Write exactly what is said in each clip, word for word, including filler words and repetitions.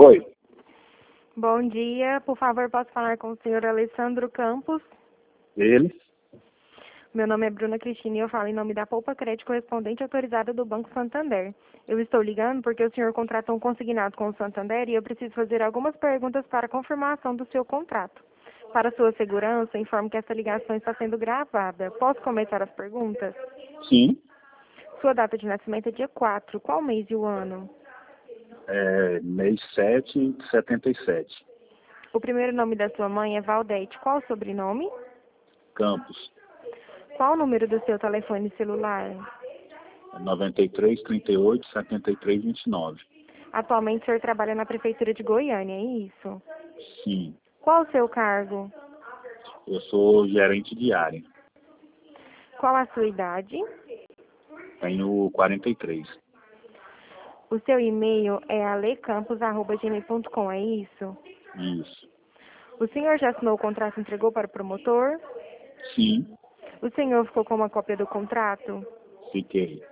Oi, Bom dia, por favor, posso falar com o senhor Alessandro Campos? ele? Meu nome é Bruna Cristina e eu falo em nome da Poupa Crédito correspondente autorizada do Banco Santander. Eu estou ligando porque o senhor contratou um consignado com o Santander e eu preciso fazer algumas perguntas para confirmação do seu contrato. Para sua segurança, informo que essa ligação está sendo gravada. Posso começar as perguntas? Sim, Sua data de nascimento é dia quatro. Qual mês e o ano? é mês sete de setenta e sete. O primeiro nome da sua mãe é Valdete. Qual o sobrenome? Campos, Qual o número do seu telefone celular? noventa e três, trinta e oito, setenta e três, vinte e nove. Atualmente o senhor trabalha na Prefeitura de Goiânia, é isso? Sim, Qual o seu cargo? eu sou gerente de área. Qual a sua idade? Tenho quarenta e três. O seu e-mail é alecampos arroba gmail ponto com, é isso? Isso. O senhor já assinou o contrato e entregou para o promotor? Sim, O senhor ficou com uma cópia do contrato? fiquei.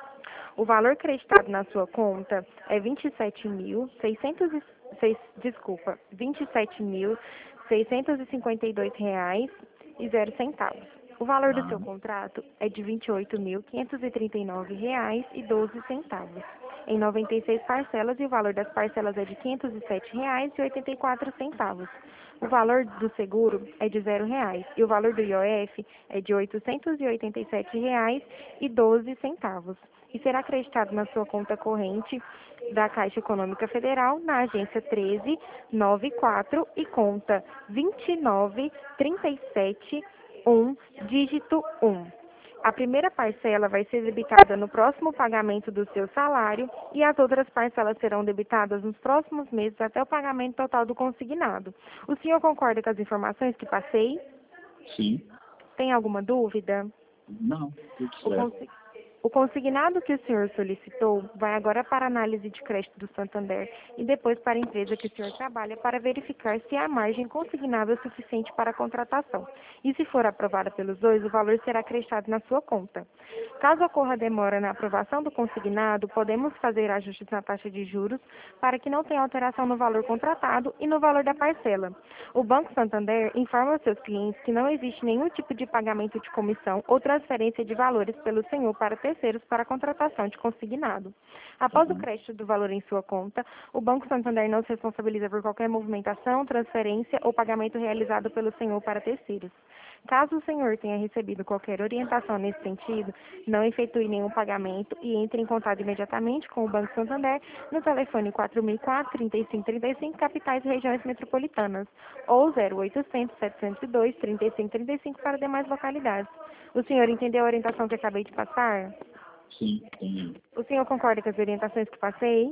O valor creditado na sua conta é vinte e sete mil, seiscentos e seis, desculpa, vinte e sete mil, seiscentos e cinquenta e dois reais e zero centavos. O valor do seu Aham. contrato é de vinte e oito mil, quinhentos e trinta e nove reais e doze centavos, em noventa e seis parcelas, e o valor das parcelas é de quinhentos e sete reais e oitenta e quatro centavos. O valor do seguro é de zero reais e o valor do I O F é de oitocentos e oitenta e sete reais e doze centavos. E será acreditado na sua conta corrente da Caixa Econômica Federal, na agência treze noventa e quatro e conta vinte e nove, trinta e sete, um, dígito um. A primeira parcela vai ser debitada no próximo pagamento do seu salário e as outras parcelas serão debitadas nos próximos meses até o pagamento total do consignado. O senhor concorda com as informações que passei? Sim. Tem alguma dúvida? Não, tudo O, certo. consi- o consignado que o senhor solicitou vai agora para a análise de crédito do Santander e depois para a empresa que o senhor trabalha para verificar se há margem consignável suficiente para a contratação. E se for aprovada pelos dois, o valor será acreditado na sua conta. Caso ocorra demora na aprovação do consignado, podemos fazer ajustes na taxa de juros para que não tenha alteração no valor contratado e no valor da parcela. O Banco Santander informa aos seus clientes que não existe nenhum tipo de pagamento de comissão ou transferência de valores pelo senhor para terceiros para a contratação de consignado. Após o Aham. crédito do valor em sua conta, o Banco Santander não se responsabiliza por qualquer movimentação, transferência ou pagamento realizado pelo senhor para terceiros. Caso o senhor tenha recebido qualquer orientação nesse sentido, não efetue nenhum pagamento e entre em contato imediatamente com o Banco Santander no telefone quatro mil e quatro, trinta e cinco trinta e cinco, capitais e regiões metropolitanas, ou zero oitocentos, setecentos e dois, trinta e cinco trinta e cinco para demais localidades. O senhor entendeu a orientação que acabei de passar? Sim, sim, O senhor concorda com as orientações que passei?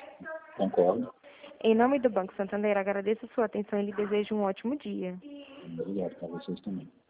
concordo. Em nome do Banco Santander, agradeço sua atenção e lhe desejo um ótimo dia. Obrigado para vocês também.